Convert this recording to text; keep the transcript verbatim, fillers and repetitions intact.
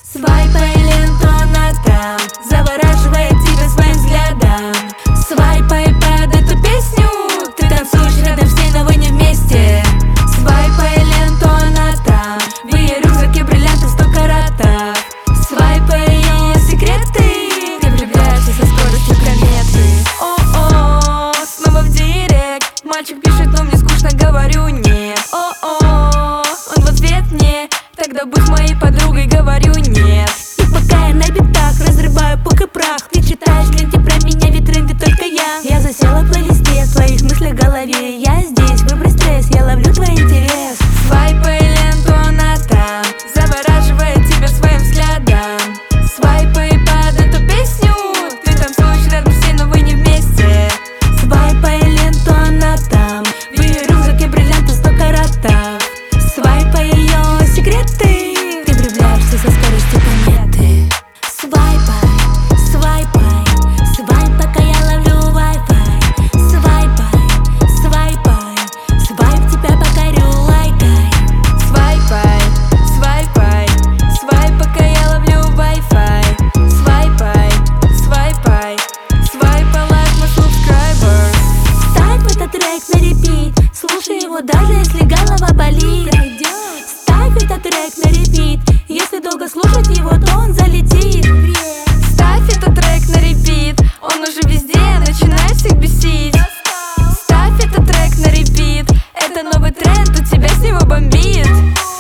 Свайпай ленту, она там завораживает тебя своим взглядом. Свайпай под эту песню, ты танцуешь рядом с ней, но вы не вместе. Свайпай ленту, она там, в ее рюкзаке бриллианты сто каратов. Свайпай ее секреты, ты влюбляешься со скоростью кометы. О-о, снова в директ мальчик пишет, но мне скучно, говорю нет. О-о, он в ответ мне, тогда будь моей подругой, говорю нет. И пока я на битах разрываю пух и прах, ты читаешь в ленте про меня, ведь тренды только я. Я засела в плейлисте, в твоих мыслях в голове. Я здесь, выбрось стресс, я ловлю твой интерес. Свайпай ленту, она там завораживает тебя своим взглядом. Свайпай под эту песню, ты танцуешь рядом с ней, но вы не вместе. Свайпай ленту, она там, в ее рюкзаке бриллианты сто каратов. Свайпай ее секреты, ты влюбляешься со скоростью кометы. Свайпай, свайпай, свайп, пока я ловлю вай-фай. Свайпай, свайпай, свайп, тебя покорю, лайкай. Свайпай, свайпай, свайп, пока я ловлю вай-фай. Свайпай, свайпай, свайпай, лайк my subscriber. Ставь этот трек на репит, слушай его даже если голова болит. Ставь этот трек на репит, если долго слушать его, то он залетит. Ставь этот трек на репит, он уже везде, начинает всех бесить. Ставь этот трек на репит, это новый тренд, у тебя с него бомбит.